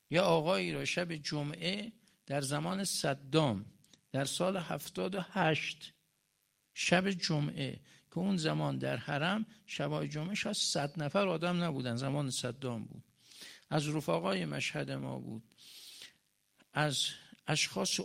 یا آقایی را شب جمعه در زمان صدام در سال 78 شب جمعه که اون زمان در حرم شبای جمعه شاید 100 نفر آدم نبودن، زمان صدام بود، از رفقای مشهد ما بود، از اشخاص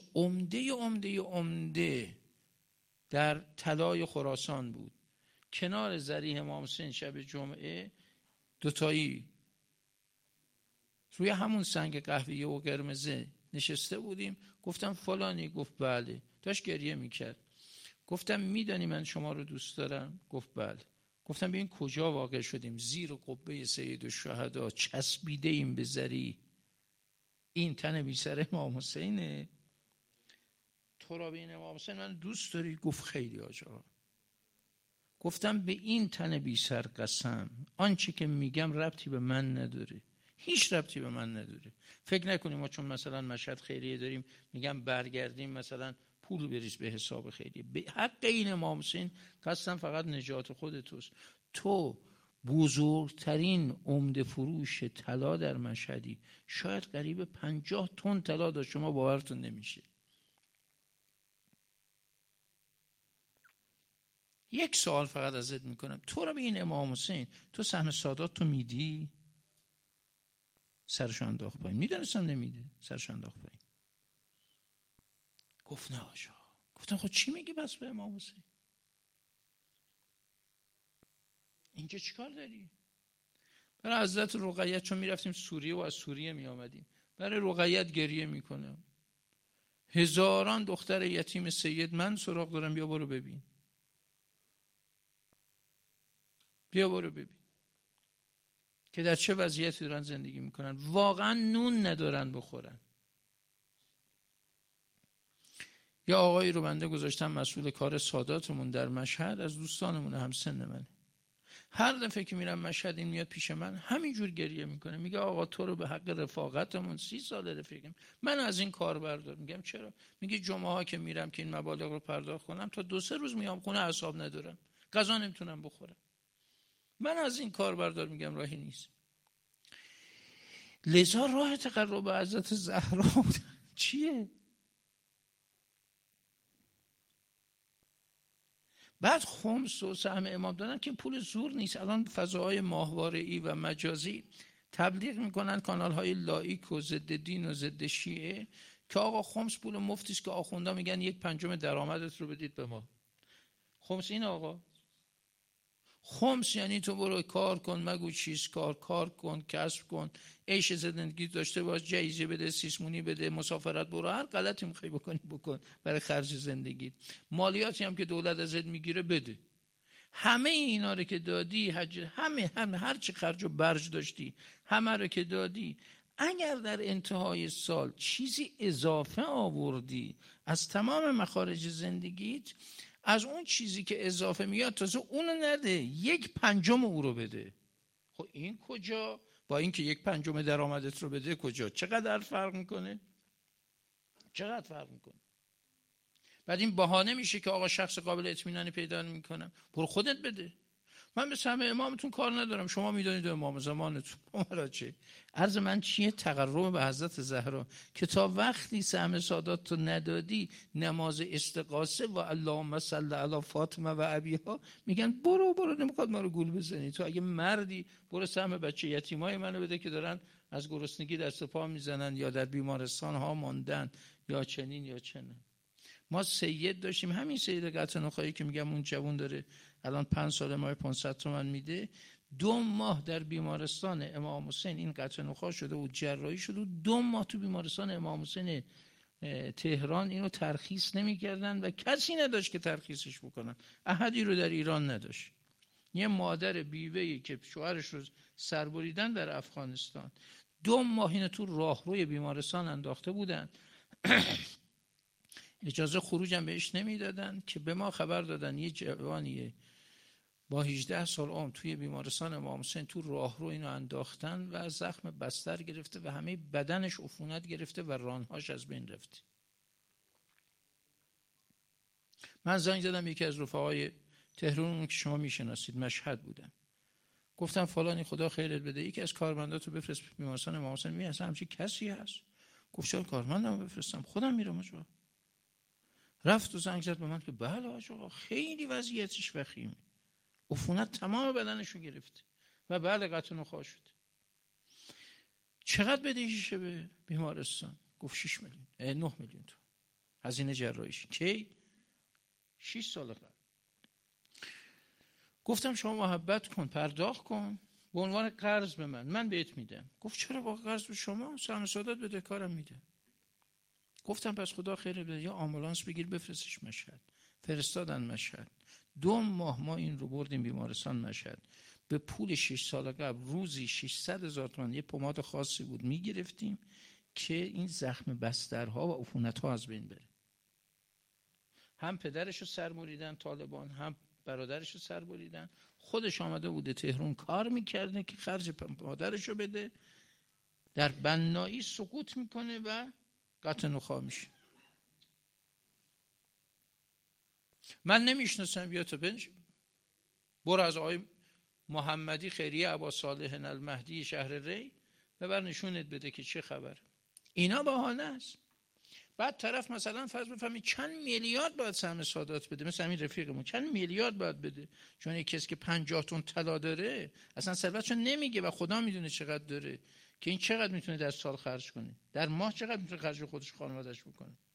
عمده در طلای خراسان بود، کنار ضریح امام حسین شب جمعه دوتایی روی همون سنگ قهوه‌ای و قرمزه نشسته بودیم. گفتم فلانی؟ گفت بله. داشت گریه میکرد. گفتم میدانی من شما رو دوست دارم؟ گفت بله. گفتم ببین کجا واقع شدیم؟ زیر قبه سید الشهدا چسبیده ایم به ضریح. این تن بی سر امام حسینه. تو را به این امام حسین من دوست داری؟ گفت خیلی آجا. گفتم به این تن بی سر قسم، آنچه که میگم ربطی به من نداره، هیچ ربطی به من نداره. فکر نکنیم ما چون مثلا مشهد خیریه داریم میگم برگردیم مثلا پول بریز به حساب خیریه. به حق این امام حسین قسم فقط نجات خود توست. تو بزرگترین عمده فروش طلا در مشهدی، شاید قریب 50 تن طلا داشت، شما باورتون نمیشه. یک سوال فقط ازت میکنم، تو رو به این امام حسین تو سهم سادات تو میدی؟ سرش انداخت پایین. میدونستم نمیده، سرش انداخت پایین. گفت نه آجا. گفتم خب چی میگی بس به امام حسین؟ اینجا چیکار داری؟ برای حضرت رقیه چون میرفتیم سوریه و از سوریه میامدیم، برای رقیه گریه میکنم. هزاران دختر یتیم سید من سراغ دارم، بیا برو ببین، بیا برو ببین که در چه وضعیتی دارن زندگی میکنن. واقعا نون ندارن بخورن. یا آقایی رو بنده گذاشتم مسئول کار ساداتمون در مشهد، از دوستانمون هم سن منه. هر دفعه که میرم مشهد این میاد پیش من همینجور گریه میکنه، میگه آقا تو رو به حق رفاقتمون 30 سال رفیقیم من از این کار بردار. میگم چرا؟ میگه جمعه ها که میرم که این مبالغ رو پرداخت کنم تا 2-3 روز میام خونه اعصاب ندارم، غذا نمیتونم بخورم، من از این کار بردار. میگم راهی نیست. لذا راه تقرب به حضرت زهرا چیه؟ بعد خمس و سهم امام دادن که پول زور نیست. الان فضاهای ماهواره‌ای و مجازی تبلیغ میکنن، کانال های لایک و ضد دین و ضد شیعه، که آقا خمس پول مفتی است که آخوندا میگن 1/5 درآمدت رو بدید به ما. خمس این آقا. خمس یعنی تو برو کار کن، مگو چیز کار کن، کسب کن، عیش زندگی داشته باش، جایزه بده، سیسمونی بده، مسافرت برو، هر غلطی میخوای بکنی بکن برای خرج زندگی. مالیاتی هم که دولت ازت میگیره بده. همه اینا رو که دادی، همه هر چی خرج و برج داشتی همه رو که دادی، اگر در انتهای سال چیزی اضافه آوردی از تمام مخارج زندگیت، از اون چیزی که اضافه میاد تازه اونو نده، 1/5 او رو بده. خب این کجا؟ با اینکه 1/5 درآمدت رو بده کجا؟ چقدر فرق میکنه؟ چقدر فرق میکنه؟ بعد این بهانه میشه که آقا شخص قابل اطمینانی پیدا میکنم، برو خودت بده. من به سهم امامتون کار ندارم، شما میدونید امام زمانتون مرا چه. عرض من چیه؟ تقرب به حضرت زهرا که تا وقتی سهم سادات تو ندادی، نماز استغاثه و اللهم صل علی فاطمه و ابیها میگن برو نمیخواد ما رو گول بزنی. تو اگه مردی برو سهم بچه یتیمای منو بده که دارن از گرسنگی دست و پا میزنن یا در بیمارستان ها ماندن یا چنین یا چنین. ما سید داشتیم، همین سید قطعنخایی که میگم اون جوان داره الان 5 سال ماه 500 تومن میده، 2 ماه در بیمارستان امام حسین این قطعنخا شده و جراحی شده و 2 ماه تو بیمارستان امام حسین تهران اینو ترخیص نمیکردن و کسی نداشت که ترخیصش بکنن، احدی رو در ایران نداشت. یه مادر بیوه‌ای که شوهرش رو سربریدن در افغانستان، 2 ماه اینو تو راهروی بیمارستان انداخته بودن اجازه خروج هم بهش نمیدادن، که به ما خبر دادن یه جوانیه با 18 سال عمر توی بیمارستان امام حسین تو راهرو اینو انداختن و زخم بستر گرفته و همه بدنش عفونت گرفته و رانهاش از بین رفته. من زنگ زدم یکی از رفقای تهران که شما میشناسید، مشهد بودن، گفتم فلانی خدا خیرت بده، یکی از کارمنداتو بفرست بیمارستان امام حسین. می اصلا همچین کسی هست؟ گفت چرا کارمندمو بفرستم، خودم میرم اونجا. رفت و زنگ زد به من که بله آقا خیلی وضعیتش وخیمه، عفونت تمام بدنشو گرفته و بعد قطع نخاع شد. چقدر بدهیشه به بیمارستان؟ گفت 6 میلیون 9 میلیون تومان هزینه جراحیش. کی؟ 6 سال قبل. گفتم شما محبت کن، پرداخت کن به عنوان قرض به من بهت میدم. گفت چرا با قرض به شما؟ سهم سعادت بده کارم میده. گفتم پس خدا خیره بده، یا آمبولانس بگیر بفرستش مشهد. فرستادن مشهد. 2 ماه ما این رو بردیم بیمارستان مشهد. به پول 6 سال قبل روزی 600,000 تومان یه پماد خاصی بود میگرفتیم که این زخم بسترها و عفونت‌ها از بین بره. هم پدرشو سر بریدن طالبان، هم برادرشو سر بریدن. خودش آمده بوده تهران کار میکرده که خرج مادرشو بده، در بنایی سقوط میکنه و قطع نخاع میشه. من نمیشناسم، بیا تو بنش برو از آقای محمدی خیریه ابا صالح المهدی شهر ری ببر نشونت بده که چه خبر. اینا بهانه است. بعد طرف مثلا فرض بفهمی چند میلیارد باید سهم سادات بده، مثل همین رفیقمون چند میلیارد باید بده، چون یک کسی که 50 تن طلا داره اصلا ثروتشو نمیگه و خدا میدونه چقدر داره که این چقدر میتونه در سال خرج کنه، در ماه چقدر میتونه خرج خودش خانواده‌اش بکنه.